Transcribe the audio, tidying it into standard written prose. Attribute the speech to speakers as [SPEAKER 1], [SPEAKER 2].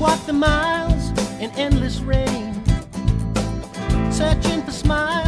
[SPEAKER 1] walk the miles in endless rain, searching for smiles